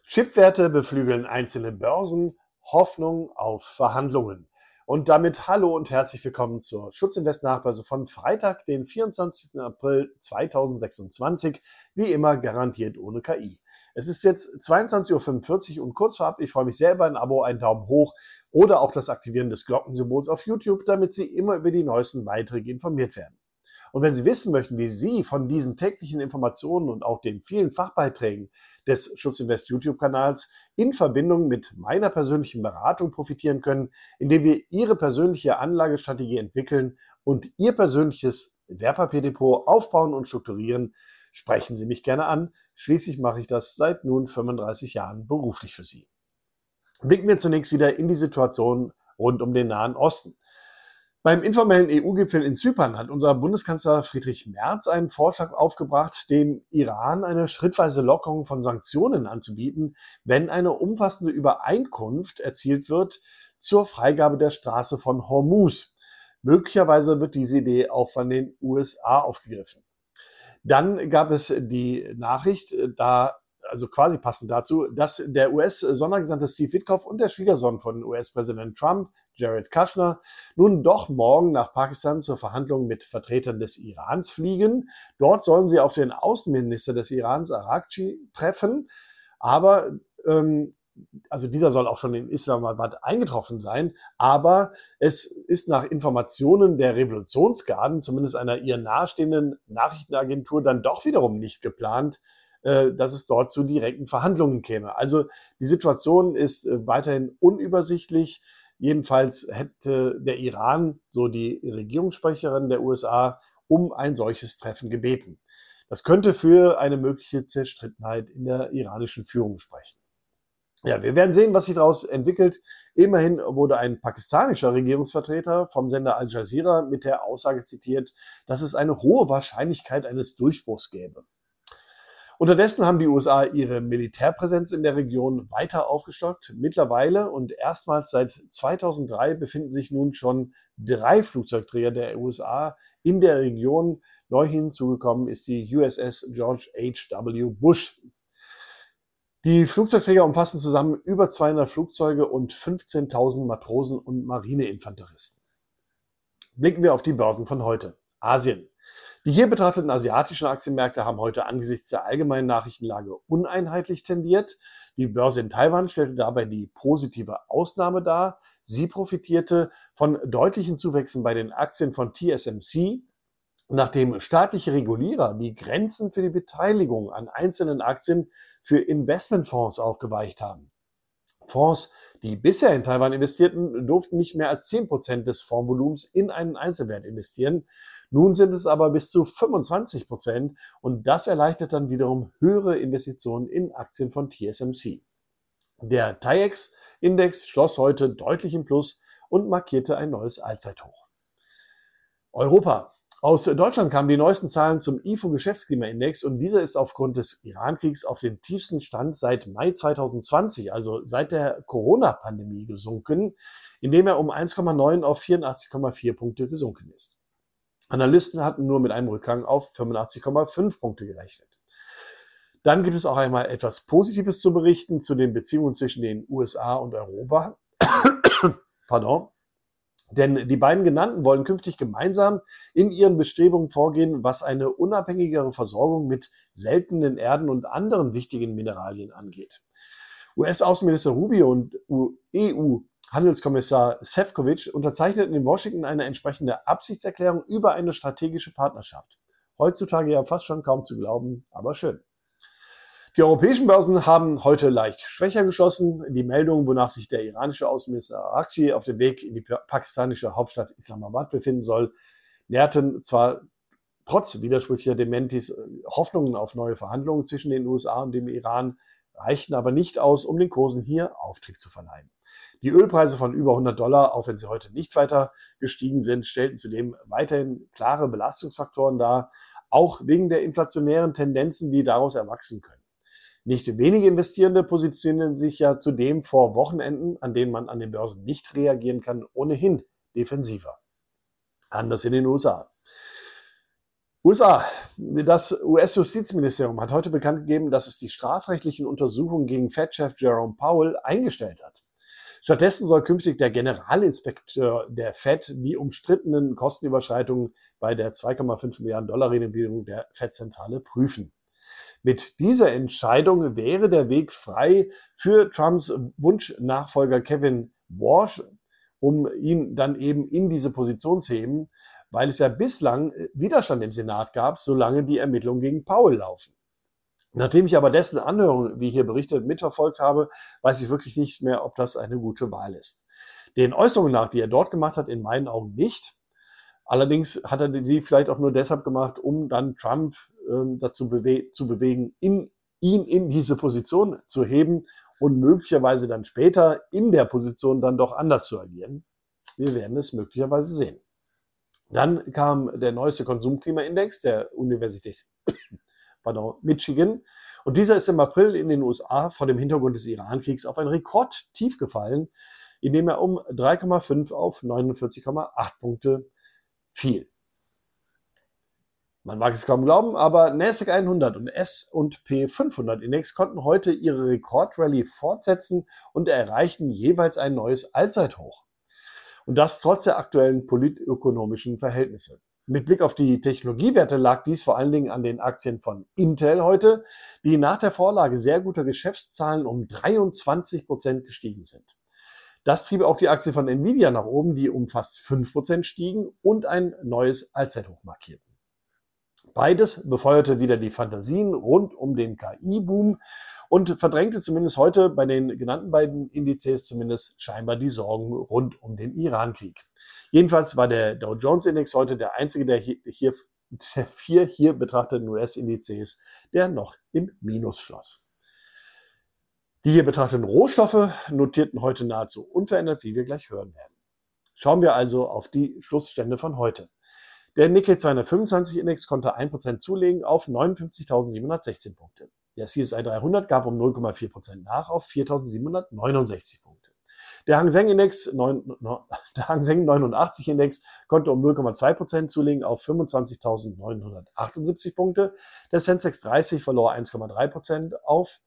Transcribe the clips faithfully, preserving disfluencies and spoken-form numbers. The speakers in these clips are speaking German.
Chipwerte beflügeln einzelne Börsen, Hoffnung auf Verhandlungen. Und damit hallo und herzlich willkommen zur Schutzinvest Nachbörse von Freitag, den vierundzwanzigsten April zweitausendsechsundzwanzig, wie immer garantiert ohne K I. Es ist jetzt zweiundzwanzig Uhr fünfundvierzig und kurz vorab, ich freue mich sehr über ein Abo, einen Daumen hoch oder auch das Aktivieren des Glockensymbols auf YouTube, damit Sie immer über die neuesten Beiträge informiert werden. Und wenn Sie wissen möchten, wie Sie von diesen täglichen Informationen und auch den vielen Fachbeiträgen des Schutzinvest YouTube-Kanals in Verbindung mit meiner persönlichen Beratung profitieren können, indem wir Ihre persönliche Anlagestrategie entwickeln und Ihr persönliches Wertpapierdepot aufbauen und strukturieren, sprechen Sie mich gerne an. Schließlich mache ich das seit nun fünfunddreißig Jahren beruflich für Sie. Blicken wir zunächst wieder in die Situation rund um den Nahen Osten. Beim informellen E U-Gipfel in Zypern hat unser Bundeskanzler Friedrich Merz einen Vorschlag aufgebracht, dem Iran eine schrittweise Lockerung von Sanktionen anzubieten, wenn eine umfassende Übereinkunft erzielt wird zur Freigabe der Straße von Hormuz. Möglicherweise wird diese Idee auch von den U S A aufgegriffen. Dann gab es die Nachricht, da also quasi passend dazu, dass der U S-Sondergesandte Steve Witkoff und der Schwiegersohn von U S-Präsident Trump, Jared Kushner, nun doch morgen nach Pakistan zur Verhandlung mit Vertretern des Irans fliegen. Dort sollen sie auf den Außenminister des Irans, Araghchi, treffen. Aber ähm, also dieser soll auch schon in Islamabad eingetroffen sein. Aber es ist nach Informationen der Revolutionsgarden, zumindest einer ihr nahestehenden Nachrichtenagentur, dann doch wiederum nicht geplant, dass es dort zu direkten Verhandlungen käme. Also die Situation ist weiterhin unübersichtlich. Jedenfalls hätte der Iran, so die Regierungssprecherin der U S A, um ein solches Treffen gebeten. Das könnte für eine mögliche Zerstrittenheit in der iranischen Führung sprechen. Ja, wir werden sehen, was sich daraus entwickelt. Immerhin wurde ein pakistanischer Regierungsvertreter vom Sender Al Jazeera mit der Aussage zitiert, dass es eine hohe Wahrscheinlichkeit eines Durchbruchs gäbe. Unterdessen haben die U S A ihre Militärpräsenz in der Region weiter aufgestockt. Mittlerweile und erstmals seit zweitausenddrei befinden sich nun schon drei Flugzeugträger der U S A in der Region. Neu hinzugekommen ist die U S S George H W Bush. Die Flugzeugträger umfassen zusammen über zweihundert Flugzeuge und fünfzehntausend Matrosen und Marineinfanteristen. Blicken wir auf die Börsen von heute. Asien. Die hier betrachteten asiatischen Aktienmärkte haben heute angesichts der allgemeinen Nachrichtenlage uneinheitlich tendiert. Die Börse in Taiwan stellte dabei die positive Ausnahme dar. Sie profitierte von deutlichen Zuwächsen bei den Aktien von T S M C, nachdem staatliche Regulierer die Grenzen für die Beteiligung an einzelnen Aktien für Investmentfonds aufgeweicht haben. Fonds, die bisher in Taiwan investierten, durften nicht mehr als zehn Prozent des Fondsvolumens in einen Einzelwert investieren. Nun sind es aber bis zu fünfundzwanzig Prozent und das erleichtert dann wiederum höhere Investitionen in Aktien von T S M C. Der T A I E X-Index schloss heute deutlich im Plus und markierte ein neues Allzeithoch. Europa. Aus Deutschland kamen die neuesten Zahlen zum I F O-Geschäftsklimaindex und dieser ist aufgrund des Iran-Kriegs auf den tiefsten Stand seit Mai zweitausendzwanzig, also seit der Corona-Pandemie, gesunken, indem er um eins Komma neun auf vierundachtzig Komma vier Punkte gesunken ist. Analysten hatten nur mit einem Rückgang auf fünfundachtzig Komma fünf Punkte gerechnet. Dann gibt es auch einmal etwas Positives zu berichten zu den Beziehungen zwischen den U S A und Europa. Pardon. Denn die beiden genannten wollen künftig gemeinsam in ihren Bestrebungen vorgehen, was eine unabhängigere Versorgung mit seltenen Erden und anderen wichtigen Mineralien angeht. U S-Außenminister Rubio und E U-Handelskommissar Šefčovič unterzeichneten in Washington eine entsprechende Absichtserklärung über eine strategische Partnerschaft. Heutzutage ja fast schon kaum zu glauben, aber schön. Die europäischen Börsen haben heute leicht schwächer geschlossen. Die Meldung, wonach sich der iranische Außenminister Araghchi auf dem Weg in die pakistanische Hauptstadt Islamabad befinden soll, nährten zwar trotz widersprüchlicher Dementis Hoffnungen auf neue Verhandlungen zwischen den U S A und dem Iran, reichten aber nicht aus, um den Kursen hier Auftrieb zu verleihen. Die Ölpreise von über hundert Dollar, auch wenn sie heute nicht weiter gestiegen sind, stellten zudem weiterhin klare Belastungsfaktoren dar, auch wegen der inflationären Tendenzen, die daraus erwachsen können. Nicht wenige Investierende positionieren sich ja zudem vor Wochenenden, an denen man an den Börsen nicht reagieren kann, ohnehin defensiver. Anders in den U S A. U S A. Das U S-Justizministerium hat heute bekannt gegeben, dass es die strafrechtlichen Untersuchungen gegen Fed-Chef Jerome Powell eingestellt hat. Stattdessen soll künftig der Generalinspekteur der Fed die umstrittenen Kostenüberschreitungen bei der zwei Komma fünf Milliarden Dollar Renovierung der Fed-Zentrale prüfen. Mit dieser Entscheidung wäre der Weg frei für Trumps Wunschnachfolger Kevin Warsh, um ihn dann eben in diese Position zu heben, weil es ja bislang Widerstand im Senat gab, solange die Ermittlungen gegen Powell laufen. Nachdem ich aber dessen Anhörung, wie hier berichtet, mitverfolgt habe, weiß ich wirklich nicht mehr, ob das eine gute Wahl ist. Den Äußerungen nach, die er dort gemacht hat, in meinen Augen nicht. Allerdings hat er sie vielleicht auch nur deshalb gemacht, um dann Trump äh, dazu bewe- zu bewegen, in, ihn in diese Position zu heben und möglicherweise dann später in der Position dann doch anders zu agieren. Wir werden es möglicherweise sehen. Dann kam der neueste Konsumklimaindex der Universität pardon, Michigan. Und dieser ist im April in den U S A vor dem Hintergrund des Iran-Kriegs auf ein Rekordtief gefallen, indem er um drei Komma fünf auf neunundvierzig Komma acht Punkte fiel. Man mag es kaum glauben, aber Nasdaq hundert und S und P fünfhundert Index konnten heute ihre Rekordrallye fortsetzen und erreichten jeweils ein neues Allzeithoch. Und das trotz der aktuellen politökonomischen Verhältnisse. Mit Blick auf die Technologiewerte lag dies vor allen Dingen an den Aktien von Intel heute, die nach der Vorlage sehr guter Geschäftszahlen um dreiundzwanzig Prozent gestiegen sind. Das trieb auch die Aktie von Nvidia nach oben, die um fast fünf Prozent stiegen und ein neues Allzeithoch markierten. Beides befeuerte wieder die Fantasien rund um den K I-Boom und verdrängte zumindest heute bei den genannten beiden Indizes zumindest scheinbar die Sorgen rund um den Iran-Krieg. Jedenfalls war der Dow Jones Index heute der einzige der, hier, der vier hier betrachteten U S-Indizes, der noch im Minus schloss. Die hier betrachteten Rohstoffe notierten heute nahezu unverändert, wie wir gleich hören werden. Schauen wir also auf die Schlussstände von heute. Der Nikkei zweihundertfünfundzwanzig Index konnte ein Prozent zulegen auf neunundfünfzigtausendsiebenhundertsechzehn Punkte. Der C S I dreihundert gab um null Komma vier Prozent nach auf viertausendsiebenhundertneunundsechzig Punkte. Der Hang Seng Index, der Hang Seng neunundachtzig Index konnte um null Komma zwei Prozent zulegen auf fünfundzwanzigtausendneunhundertachtundsiebzig Punkte. Der Sensex dreißig verlor eins Komma drei Prozent auf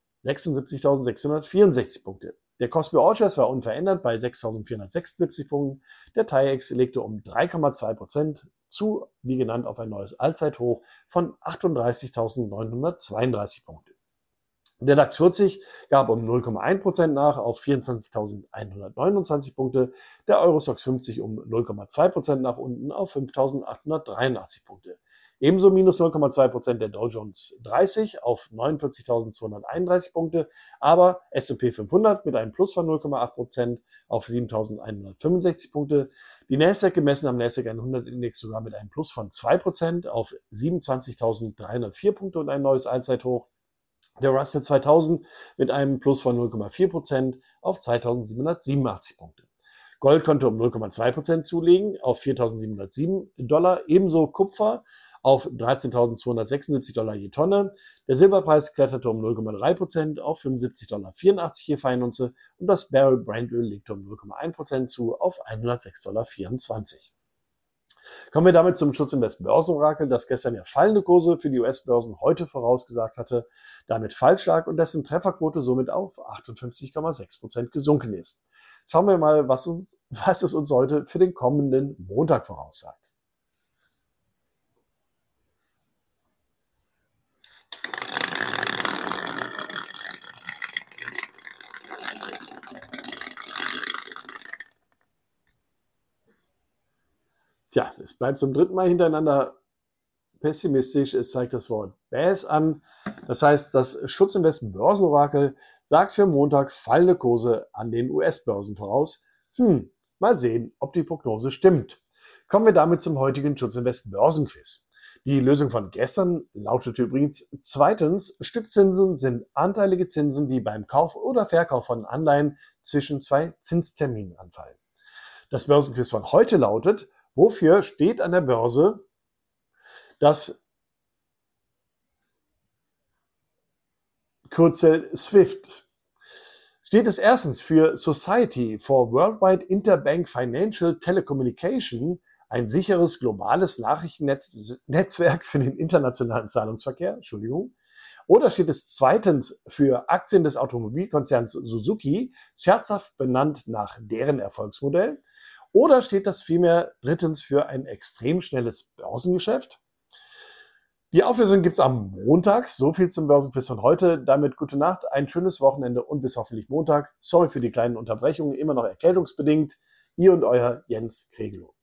sechsundsiebzigtausendsechshundertvierundsechzig Punkte. Der Kospi All-Shares war unverändert bei sechstausendvierhundertsechsundsiebzig Punkten. Der T A I X legte um drei Komma zwei Prozent zu, wie genannt, auf ein neues Allzeithoch von achtunddreißigtausendneunhundertzweiunddreißig Punkte. Der DAX vierzig gab um null Komma eins Prozent nach auf vierundzwanzigtausendeinhundertneunundzwanzig Punkte. Der Eurostoxx fünfzig um null Komma zwei Prozent nach unten auf fünftausendachthundertdreiundachtzig Punkte. Ebenso minus null Komma zwei Prozent der Dow Jones dreißig auf neunundvierzigtausendzweihunderteinunddreißig Punkte, aber S und P fünfhundert mit einem Plus von null Komma acht Prozent auf siebentausendeinhundertfünfundsechzig Punkte. Die Nasdaq gemessen am Nasdaq hundert Index sogar mit einem Plus von zwei Prozent auf siebenundzwanzigtausenddreihundertvier Punkte und ein neues Allzeithoch. Der Russell zweitausend mit einem Plus von null Komma vier Prozent auf zweitausendsiebenhundertsiebenundachtzig Punkte. Gold konnte um null Komma zwei Prozent zulegen auf viertausendsiebenhundertsieben Dollar, ebenso Kupfer auf dreizehntausendzweihundertsechsundsiebzig Dollar je Tonne. Der Silberpreis kletterte um null Komma drei Prozent auf fünfundsiebzig Komma vierundachtzig Dollar je Feinunze und das Barrel Brent Öl legte um null Komma eins Prozent zu auf hundertsechs Komma vierundzwanzig Dollar. Kommen wir damit zum Schutzinvest Börsenorakel, das gestern ja fallende Kurse für die U S-Börsen heute vorausgesagt hatte, damit falsch lag und dessen Trefferquote somit auf achtundfünfzig Komma sechs Prozent gesunken ist. Schauen wir mal, was, uns, was es uns heute für den kommenden Montag voraussagt. Tja, es bleibt zum dritten Mal hintereinander pessimistisch. Es zeigt das Wort Bass an. Das heißt, das Schutzinvest Börsenorakel sagt für Montag fallende Kurse an den U S-Börsen voraus. Hm, mal sehen, ob die Prognose stimmt. Kommen wir damit zum heutigen Schutzinvest Börsenquiz. Die Lösung von gestern lautete übrigens zweitens, Stückzinsen sind anteilige Zinsen, die beim Kauf oder Verkauf von Anleihen zwischen zwei Zinsterminen anfallen. Das Börsenquiz von heute lautet, wofür steht an der Börse das Kürzel SWIFT? Steht es erstens für Society for Worldwide Interbank Financial Telecommunication, ein sicheres globales Nachrichtennetzwerk für den internationalen Zahlungsverkehr? Entschuldigung. Oder steht es zweitens für Aktien des Automobilkonzerns Suzuki, scherzhaft benannt nach deren Erfolgsmodell? Oder steht das vielmehr drittens für ein extrem schnelles Börsengeschäft? Die Auflösung gibt's am Montag. So viel zum Börsenquiz von heute. Damit gute Nacht, ein schönes Wochenende und bis hoffentlich Montag. Sorry für die kleinen Unterbrechungen, immer noch erkältungsbedingt. Ihr und euer Jens Kregelow.